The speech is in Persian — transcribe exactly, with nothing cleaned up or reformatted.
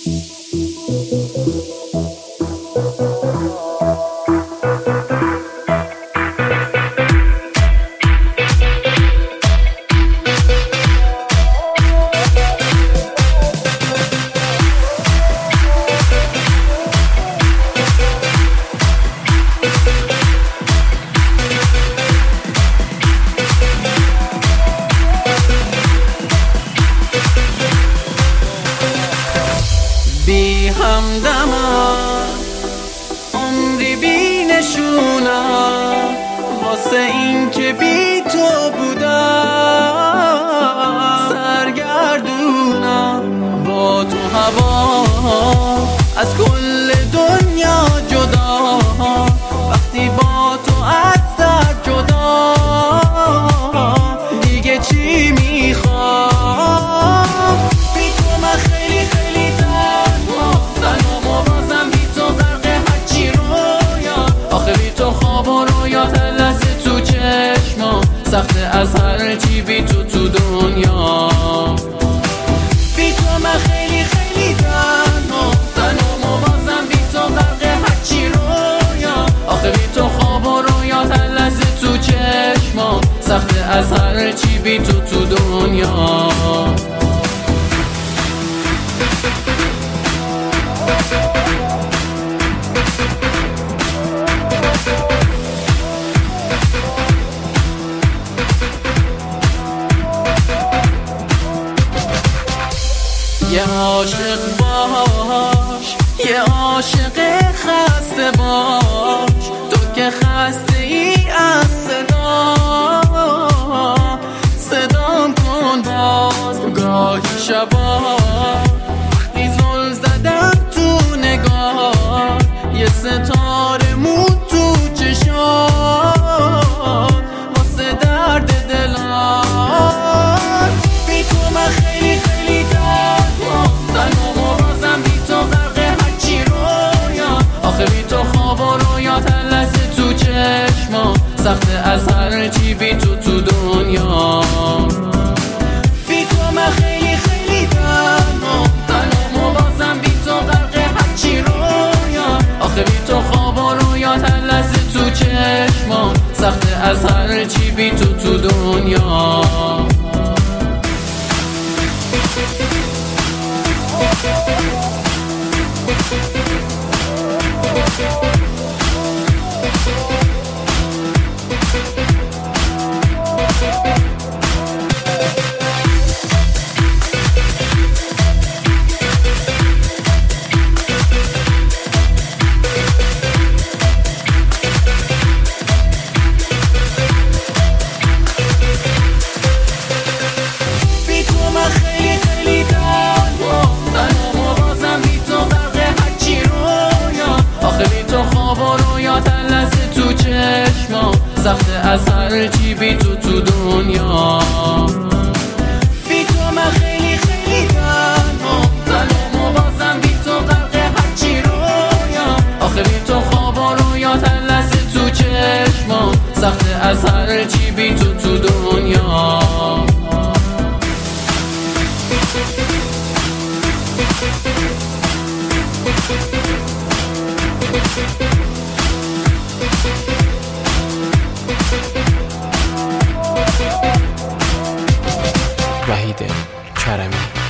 بی همدمم عمری بی نشونم واسه این که بی تو بودم سرگردونم با تو هوا از کل دنیا جدا وقتی با تو از سر جدا دیگه چی میخوام بی تو من خیلی خیلی تنهام و بازم بی تو غرق هرچی رویا آخه بی تو خواب و رویا لحظه تو چشما سخته از هرچی بی تو تو دنیا بی تو من خیلی خیلی تنهام تنهام و بازم بی تو غرق هرچی رویا آخه بی تو خواب و رویا لحظه تو چشما سخته از هرچی بی تو تو دنیا یه عاشق باش یه عاشق خسته باش تو که خسته ای از صدا صدام کن باز گاهی شبا وقتی زل زدم تو نگاه یه ستاره مون تو چشام واسه درد دلم بی تو من خیلی خیلی تنهام و بازم بی تو غرق هرچی رویا آخه بی تو خواب و رویا لحظه تو چشما سخته از هرچی بی تو تو دنیا بی تو من خیلی خیلی تنهام تنهام و بازم بی تو غرق هرچی رویا آخه بی تو خواب و رویا لحظه تو چشما سخته از هرچی بی تو تو دنیا سخته از هرچی بی تو تو دنیا بی تو من خیلی خیلی تنهام تنهام و بازم بی تو غرق هرچی رویا آخه بی تو خواب و رویا لحظه تو چشما سخته از هرچی بی تو تو دنیا وحید کرمی.